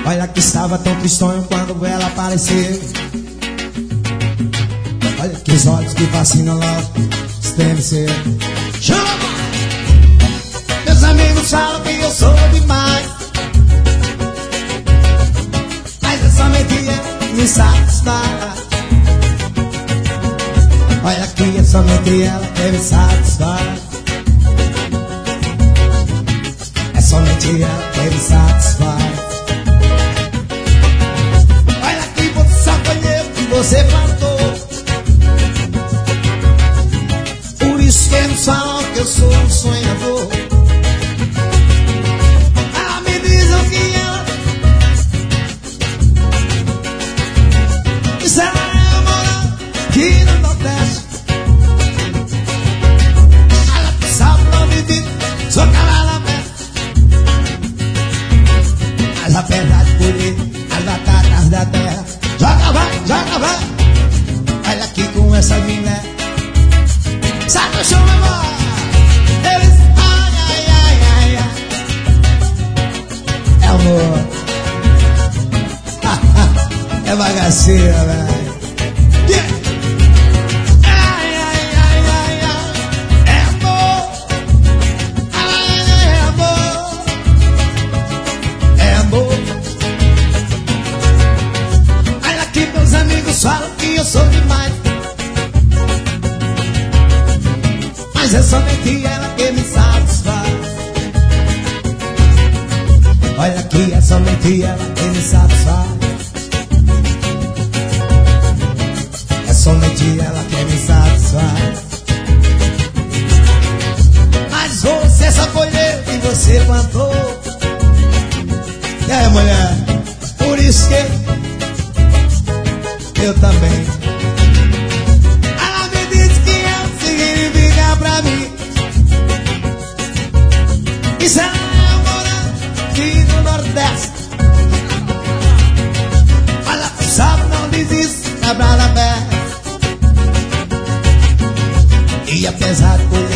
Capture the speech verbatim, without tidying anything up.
Olha que estava tão tristonho quando ela apareceu. Olha que os olhos que fascinam logo estremeceram. Chama! Meus amigos falam que eu sou demais, mas é somente ela me satisfaz. Olha que é somente ela que me satisfaz. É somente ela que me satisfaz. Olha que você só colheu o que você plantou. Por isso que eles falam que eu sou um sonhador. Ela me diz o que ela isso ela é morar aqui no Nordeste. Ela sabe o nome de sou calada aberta. Mas apesar de colher as batatas da terra, joga vai, joga vai. Olha aqui com essa mulher, sai do chão, meu amor. Eles, ai, ai, ai, ai, ai. É amor. É bagaceira, velho. Yeah. Ai, ai, ai, ai, ai. É amor. Ai, é amor. É amor. Olha aqui, meus amigos falam que eu sou demais, mas é somente ela que me satisfaz. Olha aqui, é somente ela que me satisfaz. É somente ela que me satisfaz. Mas você só colheu e você plantou. E aí, mulher? Por isso que eu também. Ela me disse que ela significa pra mim. Isso ela é morar aqui no Nordeste. Olha, sabe, não diz isso, é pra dar pé. E apesar de